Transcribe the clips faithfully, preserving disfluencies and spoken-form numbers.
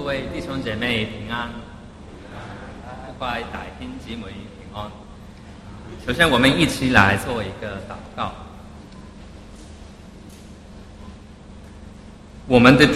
各位弟兄姐妹平安，各位弟兄姊妹平安。首先，我们一起来做一个祷告。我们的主，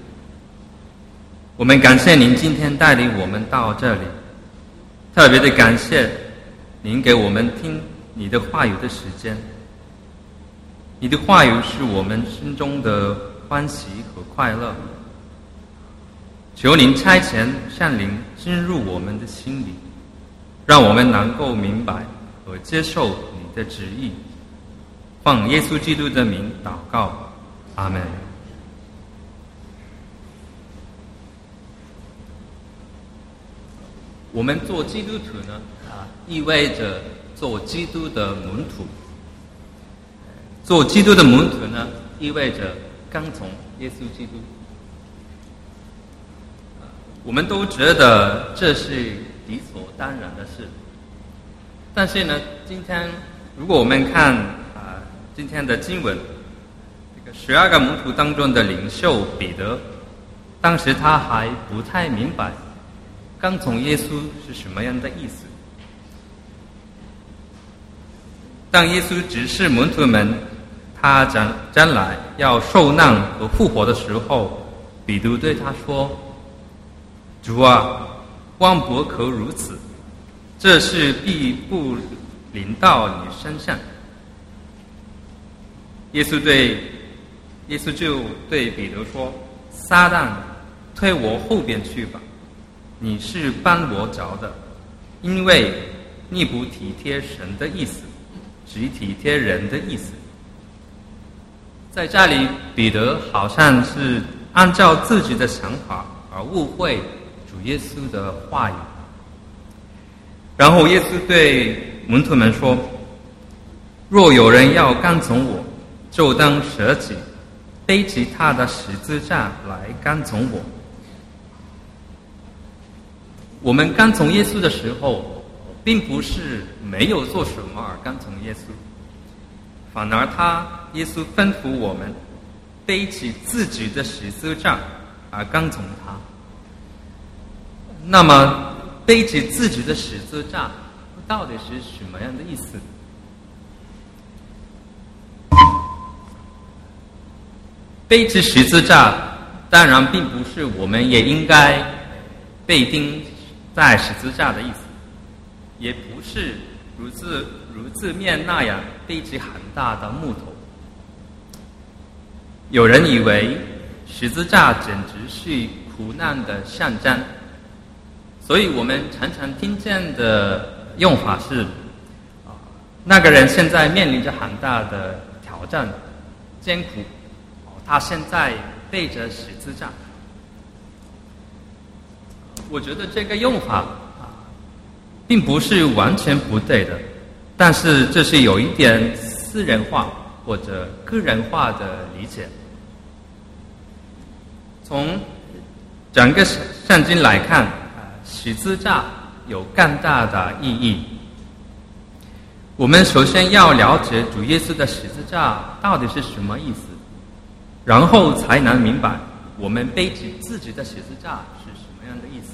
我们感谢您今天带领我们到这里，特别的感谢您给我们听你的话语的时间。你的话语是我们心中的欢喜和快乐。求您差遣圣灵进入我们的心里，让我们能够明白和接受你的旨意。奉耶稣基督的名祷告，阿们。我们做基督徒呢，啊，意味着做基督的门徒。做基督的门徒呢，意味着跟从耶稣基督。我们都觉得这是理所当然的事，但是呢，今天如果我们看啊、呃、今天的经文，这个十二个门徒当中的领袖彼得，当时他还不太明白跟从耶稣是什么样的意思。当耶稣指示门徒们他将将来要受难和复活的时候，彼得对他说：“主啊，万不可如此，这事必不临到你身上。”耶稣对耶稣就对彼得说：“撒旦，退我后边去吧！你是绊我脚的，因为你不体贴神的意思，只体贴人的意思。”在这里，彼得好像是按照自己的想法而误会主耶稣的话语。然后耶稣对门徒们说：“若有人要跟从我，就当舍己，背起他的十字架来跟从我。”我们跟从耶稣的时候，并不是没有做什么而跟从耶稣，反而他耶稣吩咐我们背起自己的十字架而跟从他。那么背起自己的十字架到底是什么样的意思？背起十字架当然并不是我们也应该被钉在十字架的意思，也不是如字如字面那样背起很大的木头。有人以为十字架简直是苦难的象征，所以我们常常听见的用法是，啊，那个人现在面临着很大的挑战、艰苦，他现在背着十字架。我觉得这个用法啊，并不是完全不对的，但是这是有一点私人化或者个人化的理解。从整个圣经来看，十字架有更大的意义。我们首先要了解主耶稣的十字架到底是什么意思，然后才能明白我们背起自己的十字架是什么样的意思。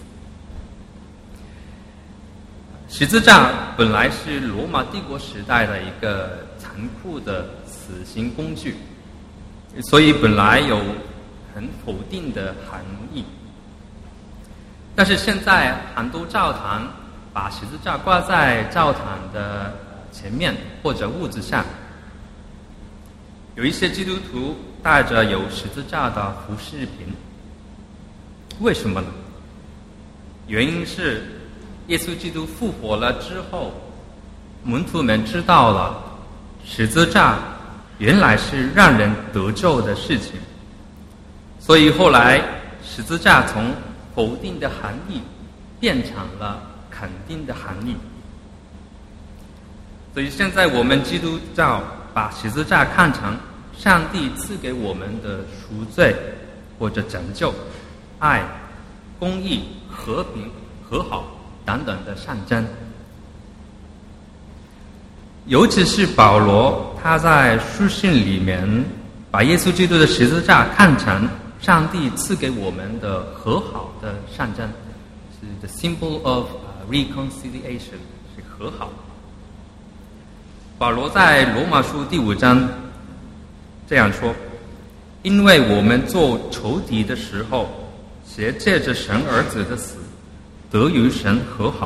十字架本来是罗马帝国时代的一个残酷的死刑工具，所以本来有很否定的含义。但是现在很多教堂把十字架挂在教堂的前面或者屋子上，有一些基督徒带着有十字架的服饰品。为什么呢？原因是耶稣基督复活了之后，门徒们知道了十字架原来是让人得救的事情，所以后来十字架从否定的含义变成了肯定的含义。所以现在我们基督教把十字架看成上帝赐给我们的赎罪或者拯救、爱、公义、和平、和好等等的象征。尤其是保罗，他在书信里面把耶稣基督的十字架看成上帝赐给我们的和好的象征，是 the symbol of reconciliation， 是和好。保罗在罗马书第五章这样说：因为我们做仇敌的时候，且借着神儿子的死，得与神和好。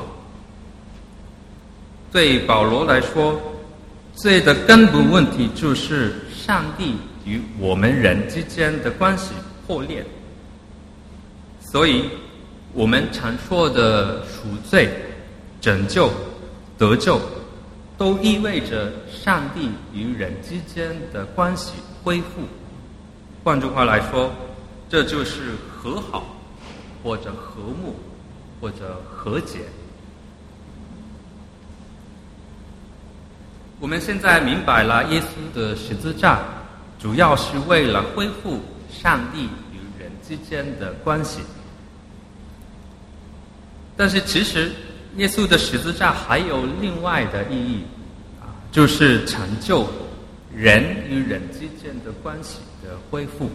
对保罗来说，罪的根本问题就是上帝与我们人之间的关系破裂。所以我们常说的赎罪、拯救、得救，都意味着上帝与人之间的关系恢复。换句话来说，这就是和好，或者和睦，或者和解。我们现在明白了，耶稣的十字架主要是为了恢复上帝与人之间的关系。但是其实耶稣的十字架还有另外的意义，就是成就人与人之间的关系的恢复。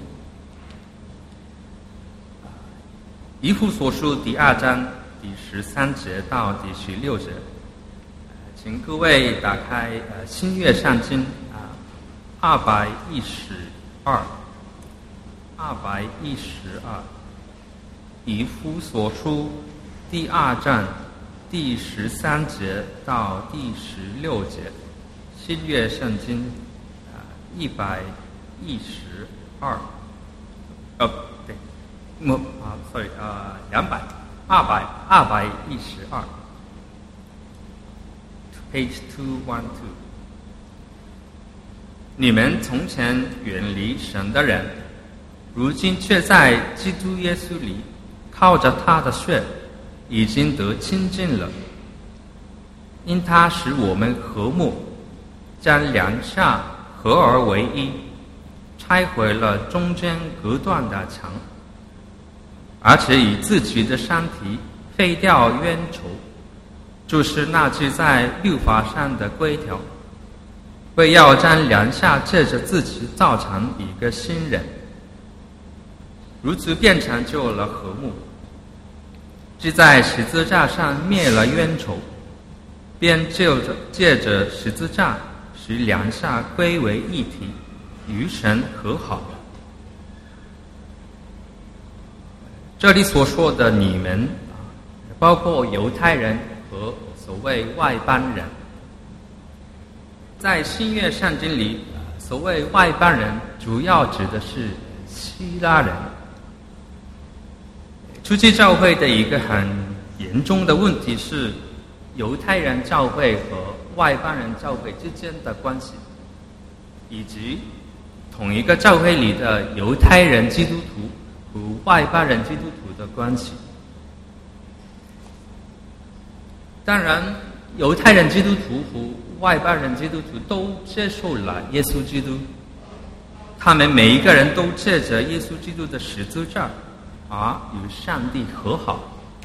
以弗所书第二章第十三节到第十六节，请各位打开呃新约圣经啊二百一十二，二百一十二，以弗所书第二章第十三节到第十六节，新约圣经啊一百一十二，呃对，我啊 sorry 啊两百二百二百一十二。Page two one two， 你们从前远离神的人，如今却在基督耶稣里，靠着他的血，已经得亲近了。因他使我们和睦，将两下合而为一，拆毁了中间隔断的墙，而且以自己的身体废掉冤仇，就是那记在律法上的规条，为要将两下借着自己造成一个新人，如此便成就了和睦。即在十字架上灭了冤仇，便借着借着十字架使两下归为一体，与神和好了。这里所说的你们，包括犹太人和所谓外邦人。在新约圣经里，所谓外邦人主要指的是希腊人。初期教会的一个很严重的问题是，犹太人教会和外邦人教会之间的关系，以及同一个教会里的犹太人基督徒和外邦人基督徒的关系。当然，犹太人基督徒和外邦人基督徒都接受了耶稣基督，他们每一个人都借着耶稣基督的十字架而与上帝和好。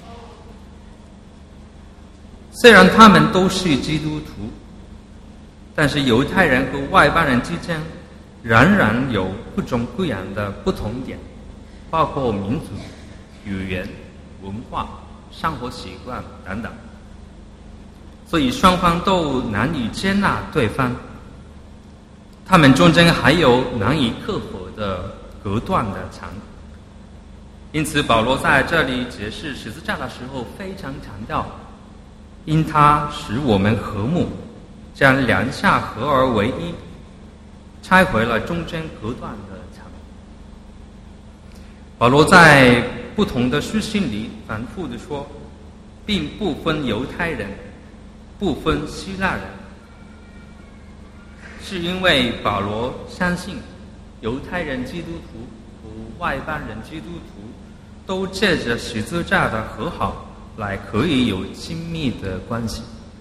虽然他们都是基督徒，但是犹太人和外邦人之间仍然有各种各样的不同点，包括民族、语言、文化、生活习惯等等，所以双方都难以接纳对方，他们中间还有难以克服的隔断的墙。因此保罗在这里解释十字架的时候非常强调，因他使我们和睦，将两下合而为一，拆毁了中间隔断的墙。保罗在不同的书信里反复地说，并不分犹太人，不分希腊人，是因为保罗相信犹太人基督徒和外邦人基督徒都借着十字架的和好来可以有亲密的关系。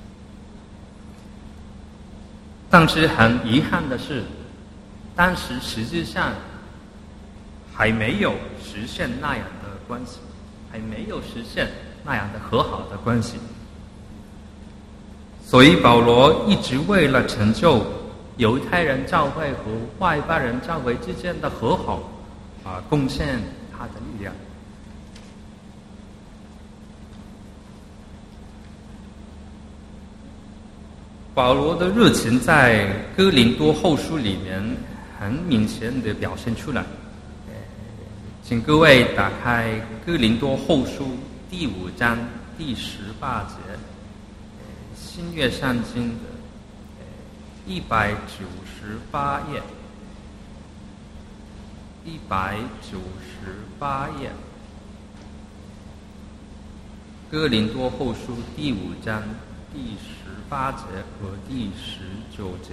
但是很遗憾的是，当时实际上还没有实现那样的关系，还没有实现那样的和好的关系。所以保罗一直为了成就犹太人教会和外邦人教会之间的和好啊贡献他的力量。保罗的热情在哥林多后书里面很明显的表现出来。请各位打开哥林多后书第五章第十八节，新约圣经的一百九十八页，一百九十八页，哥林多后书第五章第十八节和第十九节，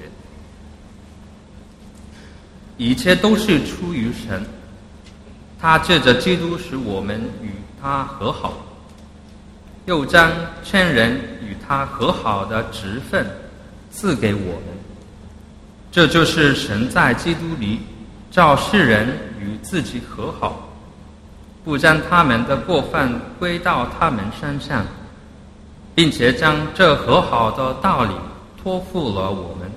一切都是出于神，他借着基督使我们与他和好，又将劝人与他和好的职分赐给我们。这就是神在基督里照世人与自己和好，不将他们的过犯归到他们身上，并且将这和好的道理托付了我们。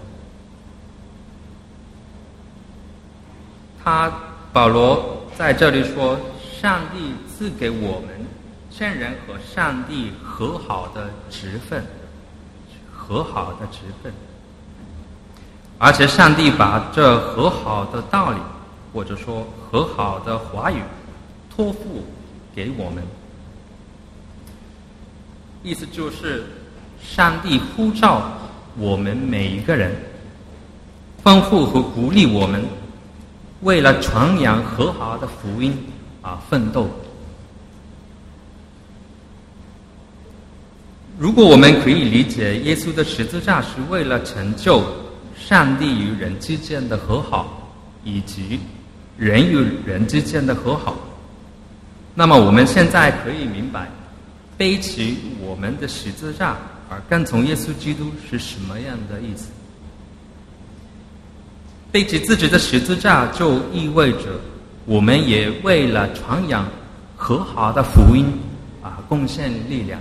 他保罗在这里说，上帝赐给我们劝人和上帝和好的职分，和好的职分，而且上帝把这和好的道理，或者说和好的话语托付给我们。意思就是上帝呼召我们每一个人，吩咐和鼓励我们为了传扬和好的福音啊奋斗。如果我们可以理解耶稣的十字架是为了成就上帝与人之间的和好，以及人与人之间的和好，那么我们现在可以明白背起我们的十字架而跟从耶稣基督是什么样的意思。背起自己的十字架就意味着我们也为了传扬和好的福音啊贡献力量。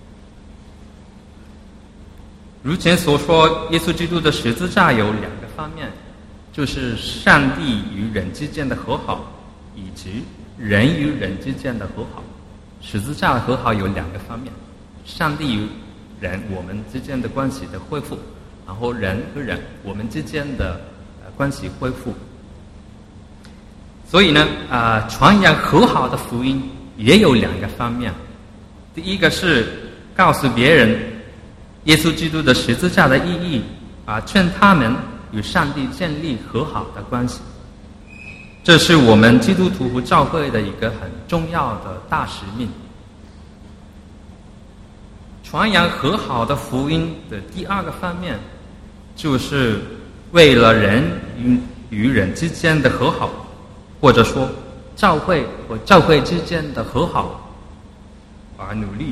如前所说，耶稣基督的十字架有两个方面，就是上帝与人之间的和好，以及人与人之间的和好。十字架的和好有两个方面，上帝与人我们之间的关系的恢复，然后人和人我们之间的关系恢复。所以呢，啊、呃，传扬和好的福音也有两个方面。第一个是告诉别人耶稣基督的十字架的意义，啊、呃，劝他们与上帝建立和好的关系。这是我们基督徒和教会的一个很重要的大使命。传扬和好的福音的第二个方面，就是为了人与与人之间的和好，或者说教会和教会之间的和好而努力。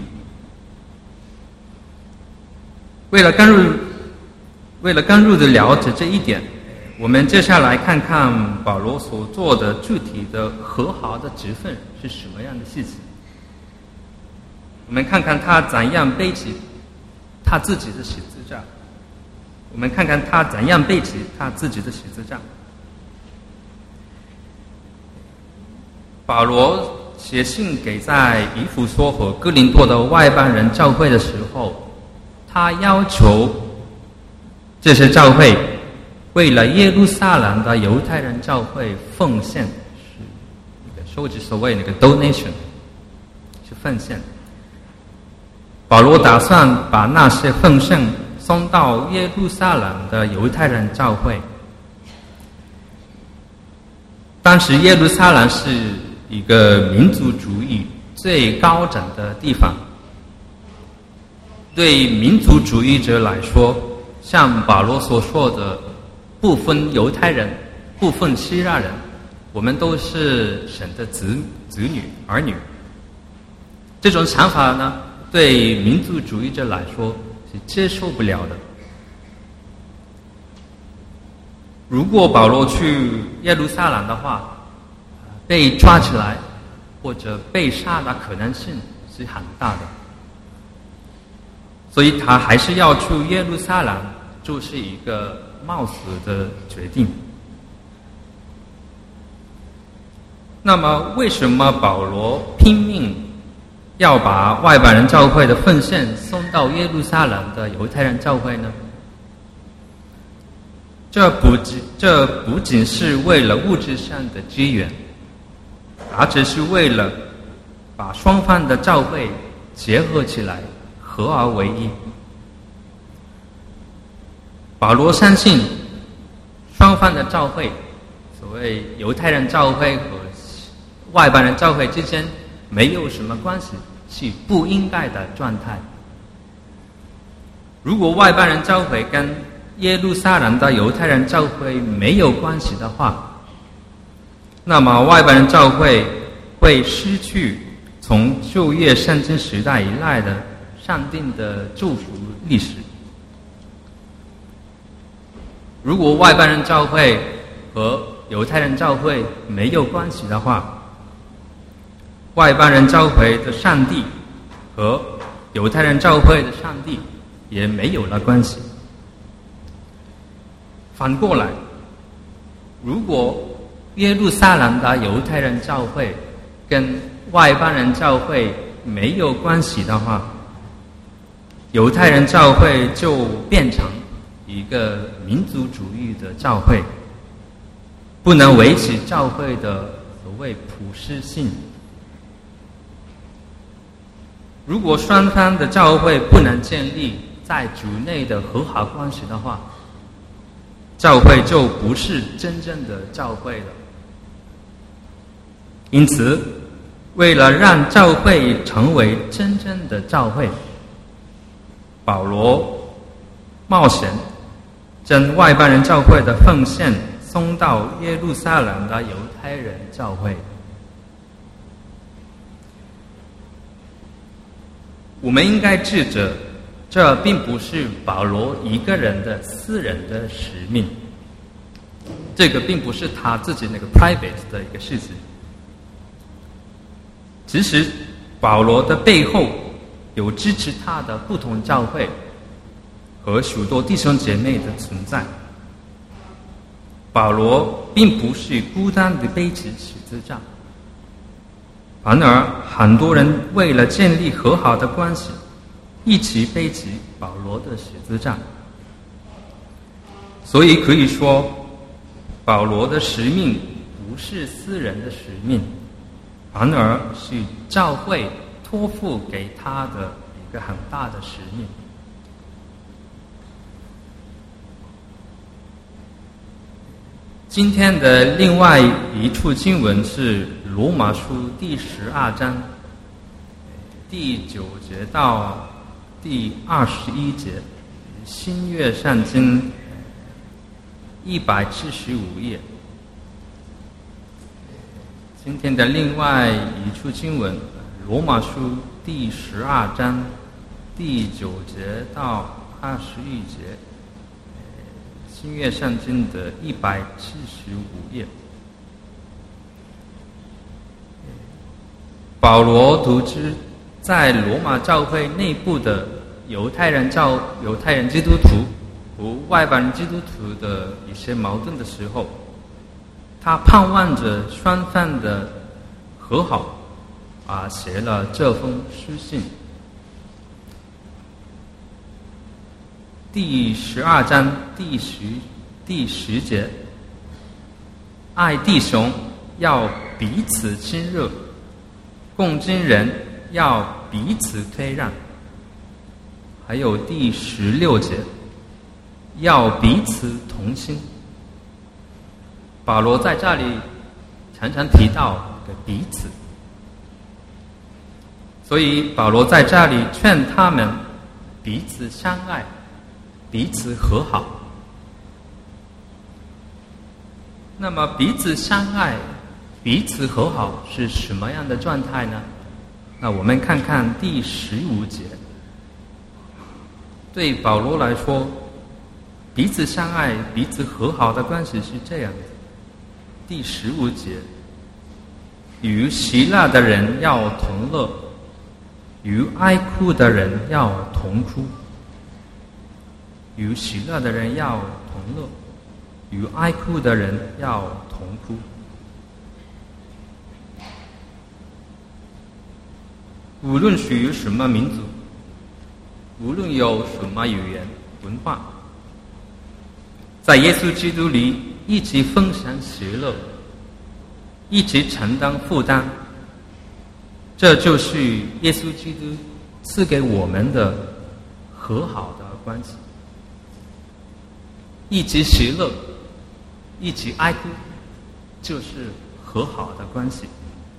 为了更入为了更入的了解这一点，我们接下来看看保罗所做的具体的和好的职分是什么样的事情。我们看看他怎样背起他自己的十字架。我们看看他怎样背起他自己的十字架。保罗写信给在以弗所和哥林多的外邦人教会的时候，他要求这些教会为了耶路撒冷的犹太人教会奉献，是那个收集所谓那个 donation， 是奉献。保罗打算把那些奉献送到耶路撒冷的犹太人教会。当时耶路撒冷是一个民族主义最高涨的地方，对民族主义者来说，像保罗所说的不分犹太人不分希腊人，我们都是神的子子女儿女。这种想法呢，对民族主义者来说是接受不了的。如果保罗去耶路撒冷的话，被抓起来或者被杀的可能性是很大的，所以他还是要去耶路撒冷，就是一个冒死的决定。 那么为什么保罗拼命要把外邦人教会的奉献送到耶路撒冷的犹太人教会呢？这不仅这不仅是为了物质上的资源，而只是为了把双方的教会结合起来，合而为一。保罗相信双方的教会，所谓犹太人教会和外邦人教会之间没有什么关系，是不应该的状态。如果外邦人教会跟耶路撒冷的犹太人教会没有关系的话，那么外邦人教会会失去从旧约圣经时代以来的上帝的祝福历史。如果外邦人教会和犹太人教会没有关系的话，外邦人教会的上帝和犹太人教会的上帝也没有了关系。反过来，如果耶路撒冷的犹太人教会跟外邦人教会没有关系的话，犹太人教会就变成一个民族主义的教会，不能维持教会的所谓普世性。如果双方的教会不能建立在主内的和好关系的话，教会就不是真正的教会了。因此，为了让教会成为真正的教会，保罗冒险将外邦人教会的奉献送到耶路撒冷的犹太人教会。我们应该记着，这并不是保罗一个人的私人的使命，这个并不是他自己那个 private 的一个事情。其实保罗的背后有支持他的不同教会和许多弟兄姐妹的存在。保罗并不是孤单的背起十字架，反而很多人为了建立和好的关系，一起背起保罗的十字架。所以可以说，保罗的使命不是私人的使命，反而是教会托付给他的一个很大的使命。今天的另外一处经文是罗马书第十二章第九节到第二十一节，新约圣经一百七十五页。今天的另外一处经文，罗马书第十二章第九节到二十一节，新约圣经的一百七十五页。保罗读知在罗马教会内部的犹太人教犹太人基督徒和外邦人基督徒的一些矛盾的时候，他盼望着双方的和好，啊，写了这封书信。第十二章第十第十节，爱弟兄要彼此亲热，共经人要彼此推让。还有第十六节，要彼此同心。保罗在这里常常提到的彼此，所以保罗在这里劝他们彼此相爱，彼此和好。那么彼此相爱，彼此和好是什么样的状态呢？那我们看看第十五节。对保罗来说，彼此相爱、彼此和好的关系是这样的。第十五节，与喜乐的人要同乐，与哀哭的人要同哭。与喜乐的人要同乐，与哀哭的人要同哭。 无论属于什么民族，无论有什么语言文化，在耶稣基督里一起分享喜乐，一起承担负担，这就是耶稣基督赐给我们的和好的关系。一起喜乐，一起哀哭，就是和好的关系。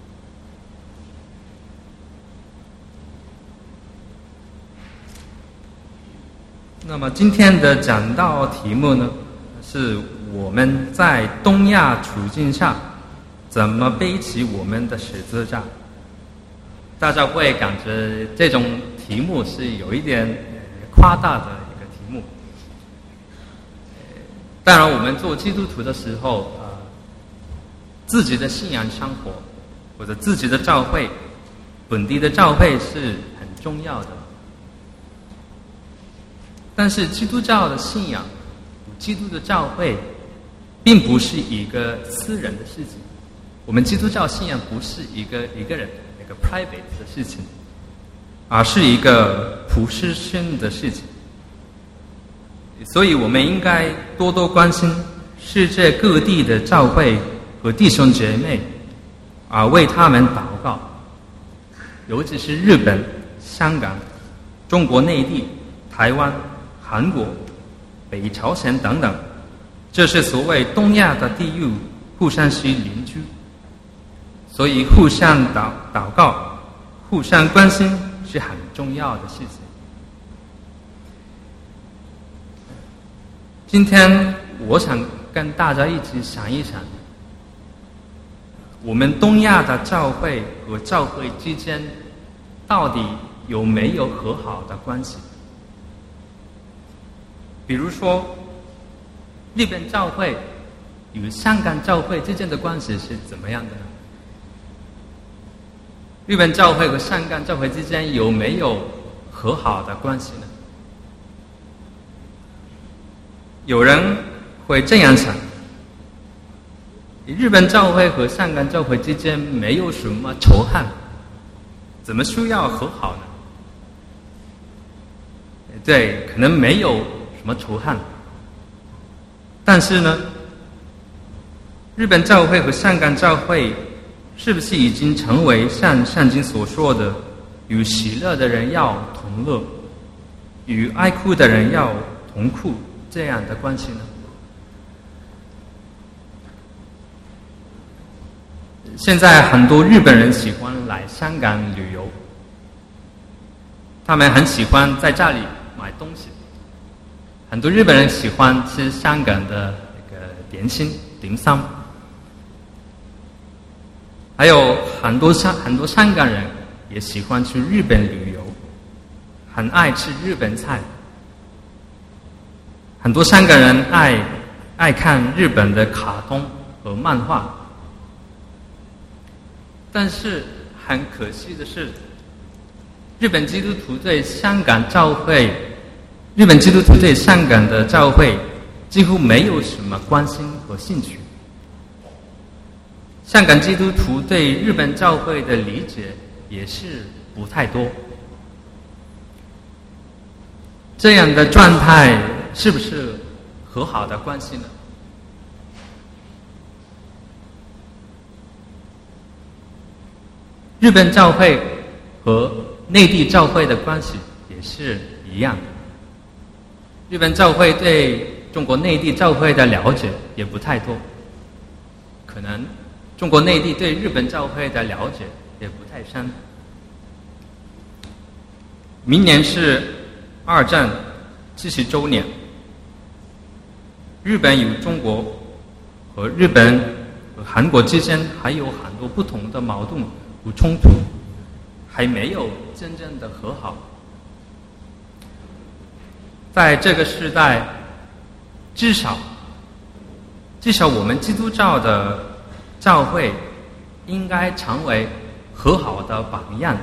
那么今天的讲道题目呢，是我们在东亚处境下怎么背起我们的十字架。大家会感觉这种题目是有一点夸大的一个题目。当然我们做基督徒的时候，呃，自己的信仰生活或者自己的教会，本地的教会是很重要的。但是基督教的信仰，基督的教会并不是一个私人的事情。我们基督教信仰不是一个一个人一个 private 的事情，而是一个普世性的事情。所以我们应该多多关心世界各地的教会和弟兄姐妹，啊，为他们祷告。尤其是日本、香港、中国内地、台湾、韩国、北朝鲜等等，这是所谓东亚的地域，互相是邻居，所以互相祷祷告、互相关心是很重要的事情。今天我想跟大家一起想一想，我们东亚的教会和教会之间到底有没有和好的关系？比如说，日本教会与香港教会之间的关系是怎么样的呢？日本教会和香港教会之间有没有和好的关系呢？有人会这样想：日本教会和香港教会之间没有什么仇恨，怎么需要和好呢？对，可能没有什么仇恨，但是呢，日本教会和香港教会是不是已经成为像圣经所说的，与喜乐的人要同乐，与哀哭的人要同哭这样的关系呢？现在很多日本人喜欢来香港旅游，他们很喜欢在这里买东西。很多日本人喜欢吃香港的那个点心点心，还有很多香很多香港人也喜欢去日本旅游，很爱吃日本菜。很多香港人爱爱看日本的卡通和漫画，但是很可惜的是，日本基督徒对香港教会，日本基督徒对香港的教会几乎没有什么关心和兴趣。香港基督徒对日本教会的理解也是不太多。这样的状态是不是和好的关系呢？日本教会和内地教会的关系也是一样的。日本教会对中国内地教会的了解也不太多，可能中国内地对日本教会的了解也不太深。明年是二战七十周年，日本与中国和日本和韩国之间还有很多不同的矛盾和冲突，还没有真正的和好。在这个时代，至少至少我们基督教的教会应该成为和好的榜样。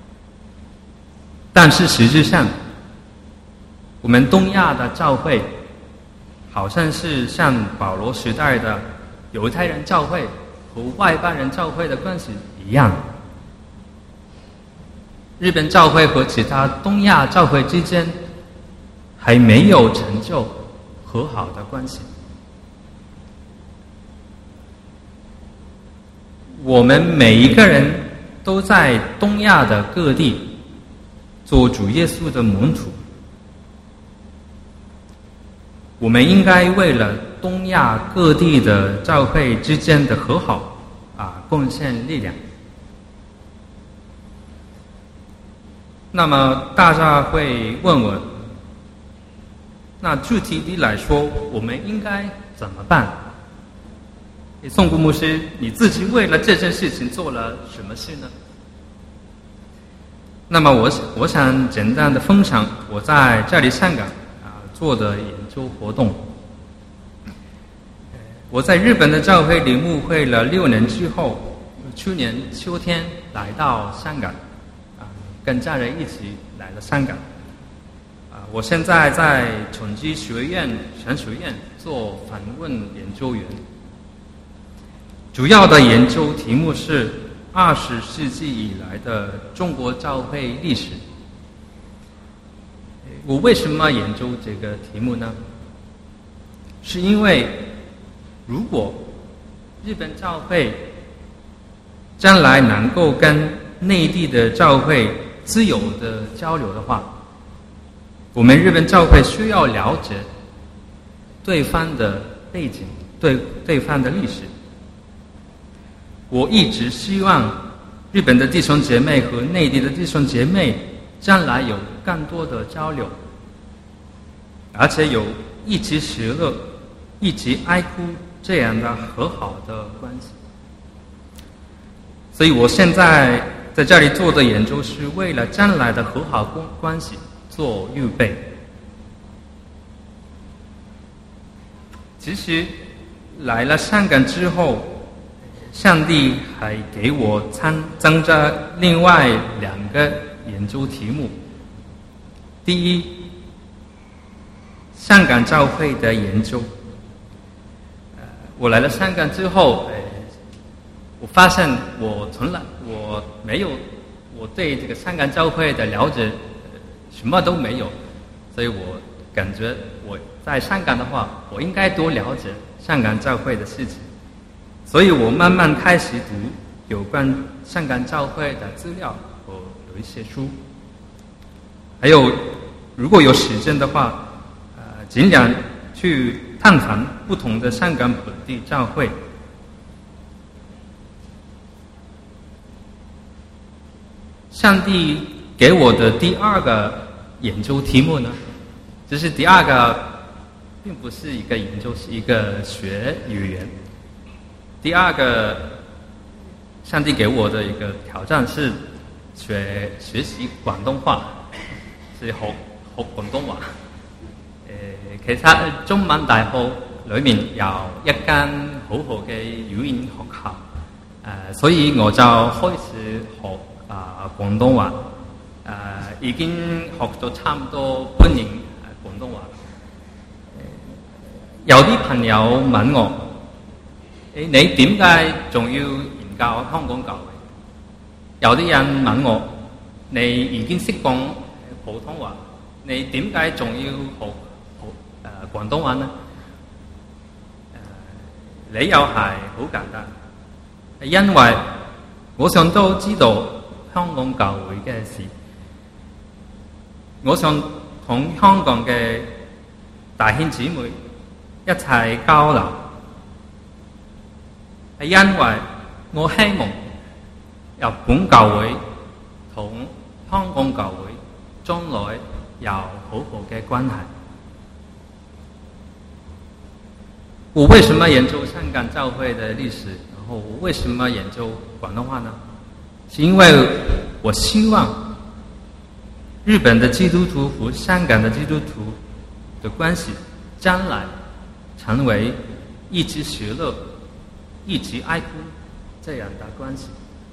但是实质上，我们东亚的教会好像是像保罗时代的犹太人教会和外邦人教会的关系一样。 日本教会和其他东亚教会之间还没有成就和好的关系。我们每一个人都在东亚的各地做主耶稣的门徒，我们应该为了东亚各地的教会之间的和好啊贡献力量。那么大家会问我，那具体地来说我们应该怎么办？宋谷牧师，你自己为了这件事情做了什么事呢？那么我我想简单的分享我在这里香港啊做的研究活动。我在日本的教会里牧会了六年之后，去年秋天来到香港，啊，跟家人一起来了香港。啊，我现在在统计学院神学院做访问研究员。主要的研究题目是二十世纪以来的中国教会历史。我为什么研究这个题目呢？是因为如果日本教会将来能够跟内地的教会自由的交流的话，我们日本教会需要了解对方的背景，对对方的历史。我一直希望日本的弟兄姐妹和内地的弟兄姐妹将来有更多的交流，而且有一起喜乐、一起哀哭这样的和好的关系。所以我现在在这里做的研究是为了将来的和好关系做预备。其实来了香港之后，上帝还给我参增加另外两个研究题目。第一，香港教会的研究。呃，我来了香港之后，呃，我发现我从来我没有我对这个香港教会的了解，呃，什么都没有，所以我感觉我在香港的话，我应该多了解香港教会的事情。所以我慢慢开始读有关香港教会的资料和有一些书，还有如果有时间的话，呃，尽量去探访不同的香港本地教会。上帝给我的第二个研究题目呢，就是第二个并不是一个研究，是一个学语言。第二个上帝给我的一个挑战是学学习廣東話，是學學廣東話。誒，其實中文大學裏面有一間好好嘅語言學校，誒，所以我就開始學啊廣東話，誒，已經學咗差唔多半年廣東話。有啲朋友問我，你點解仲要研究香港教會？有啲人問我，你已經識講普通話，你點解仲要學誒廣東話呢？誒，理由係好簡單，因為我想都知道香港教會嘅事，我想同香港嘅大兄姊妹一齊交流。係因為我希望日本教會同香港教會將來有好好嘅關係。我為什麼研究香港教會的歷史，然後我為什麼研究廣東話呢？是因為我希望日本的基督徒和香港的基督徒的關係將來成為一起喜樂、一起哀哭這樣的關係。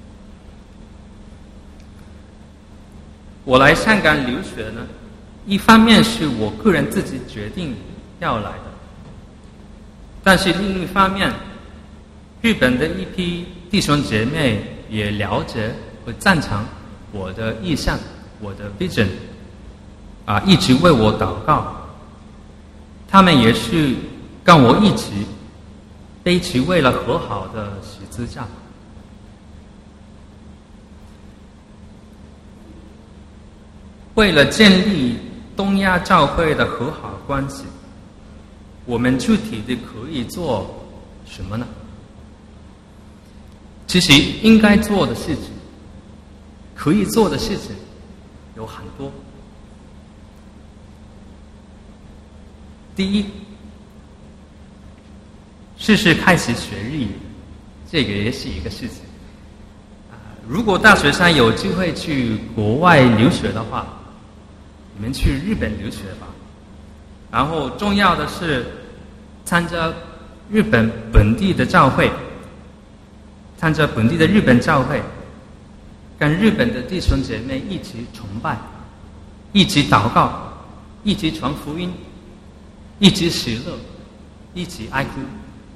我來香港留學呢，一方面是我個人自己決定要來的，但是另一方面，日本的一批弟兄姐妹也了解和贊成我的意向、我的 vision 啊，一直为我祷告。他们也是跟我一起背起为了和好的十字架。为了建立东亚教会的和好关系，我们具体的可以做什么呢？其实应该做的事情，可以做的事情有很多。第一，试试开始学日语，这个也是一个事情。如果大学生有机会去国外留学的话，你们去日本留学吧。然后重要的是参加日本本地的教会，参加本地的日本教会，跟日本的弟兄姐妹一起崇拜，一起祷告，一起传福音，一起喜乐，一起哀哭。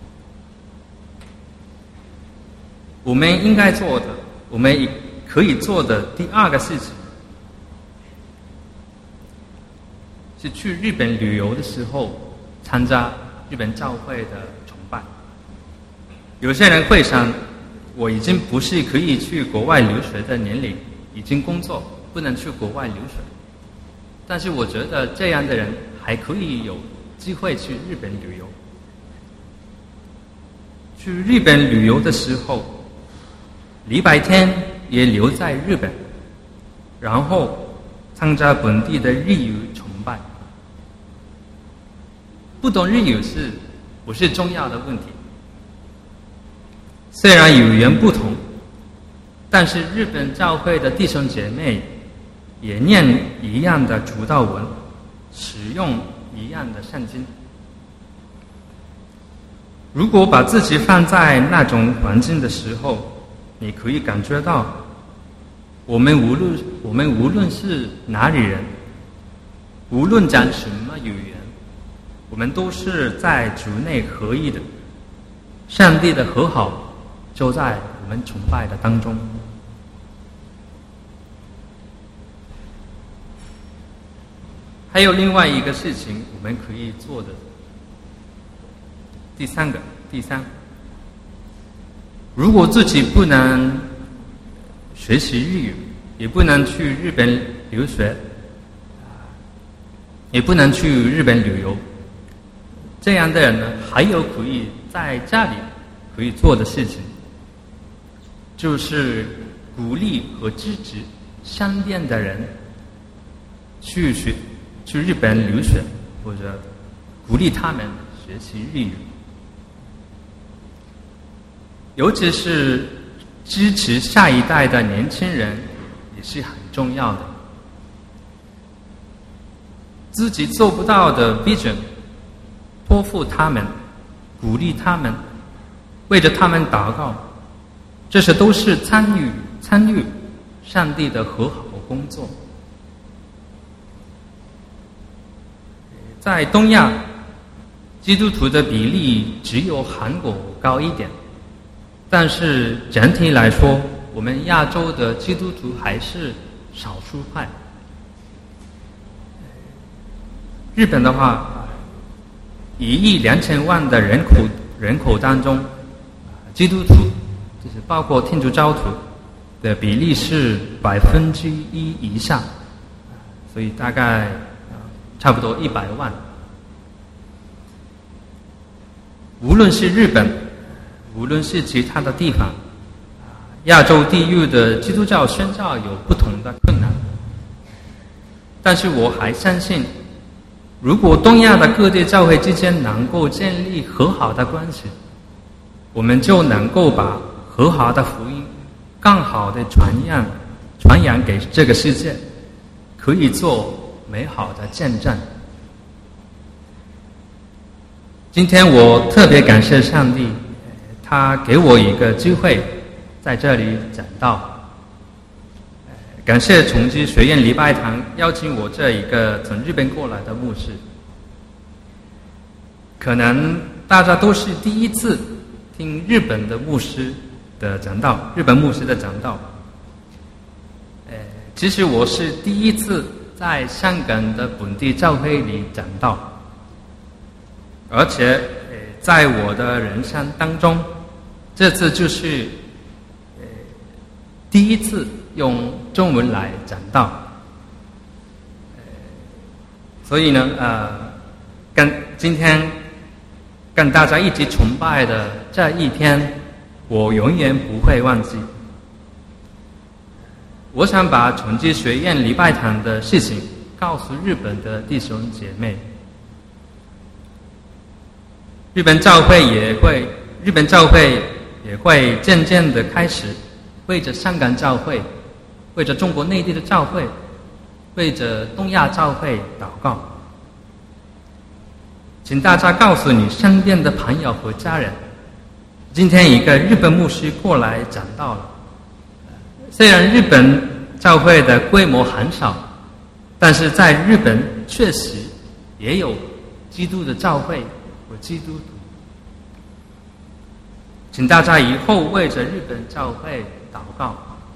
我们应该做的，我们可以做的第二个事情，是去日本旅游的时候参加日本教会的崇拜。有些人会想，我已经不是可以去国外留学的年龄，已经工作，不能去国外留学。但是我觉得这样的人还可以有机会去日本旅游。去日本旅游的时候，礼拜天也留在日本，然后参加本地的日语崇拜。不懂日语是不是重要的问题？虽然语言不同，但是日本教会的弟兄姐妹也念一样的主道文，使用一样的圣经。如果把自己放在那种环境的时候，你可以感觉到，我们无论我们无论是哪里人，无论讲什么语言，我们都是在主内合一的。上帝的和好就在我们崇拜的当中。还有另外一个事情我们可以做的，第三个，第三，如果自己不能学习日语，也不能去日本留学，也不能去日本旅游，这样的人呢，还有可以在家里可以做的事情，就是鼓励和支持身边的人去学去日本留学，或者鼓励他们学习日语。尤其是支持下一代的年轻人也是很重要的。自己做不到的 vision， 托付他们，鼓励他们，为着他们祷告，这些都是参与参与上帝的和好工作。在东亚，基督徒的比例只有韩国高一点，但是整体来说，我们亚洲的基督徒还是少数派。日本的话，一亿两千万的人口人口当中，基督徒就是包括天主教徒的比例是百分之一以上，所以大概差不多一百万。无论是日本，无论是其他的地方，亚洲地域的基督教宣教有不同的困难，但是我还相信，如果东亚的各地教会之间能够建立和好的关系，我们就能够把和好的福音更好的传扬传扬给这个世界，可以做美好的见证。今天我特别感谢上帝，他给我一个机会在这里讲道。感谢崇基学院礼拜堂邀请我这一个从日本过来的牧师。可能大家都是第一次听日本的牧师的讲道，日本牧师的讲道。呃， 其实我是第一次在香港的本地教会里讲道，而且在我的人生当中，这次就是呃第一次用中文来讲道。所以呢，呃，跟今天跟大家一起崇拜的这一天，我永远不会忘记。我想把崇基学院礼拜堂的事情告诉日本的弟兄姐妹。日本教会也会，日本教会也会渐渐的开始为着香港教会，为着中国内地的教会，为着东亚教会祷告。请大家告诉你身边的朋友和家人，今天一个日本牧师过来讲道了。虽然日本教会的规模很少，但是在日本确实也有基督的教会和基督徒。请大家以后为着日本教会祷告。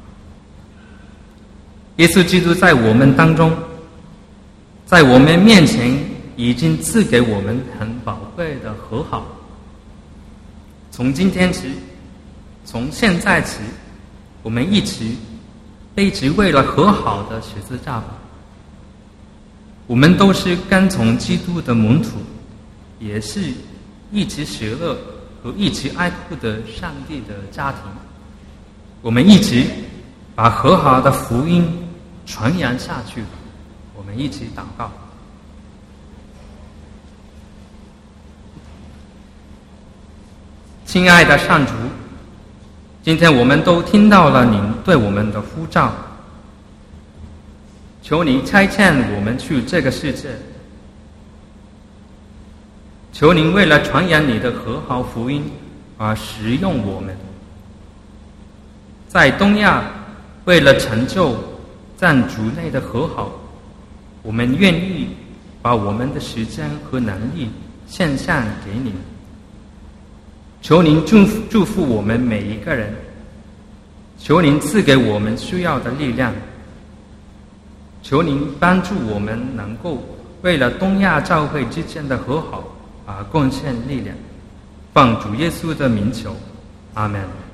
耶稣基督在我们当中，在我们面前已经赐给我们很宝贵的和好。从今天起，从现在起，我们一起背起为了和好的十字架吧。我们都是跟从基督的门徒，也是一起喜乐和一起爱护的上帝的家庭。我们一起把和好的福音传扬下去吧。我们一起祷告。亲爱的上主，今天我们都听到了您对我们的呼召，求您差遣我们去这个世界，求您为了传扬你的和好福音而使用我们。在东亚，为了成就在主内的和好，我们愿意把我们的时间和能力献上给您。求您祝福祝福我们每一个人，求您赐给我们需要的力量，求您帮助我们能够为了东亚教会之间的和好而贡献力量。奉主耶稣的名求，阿们。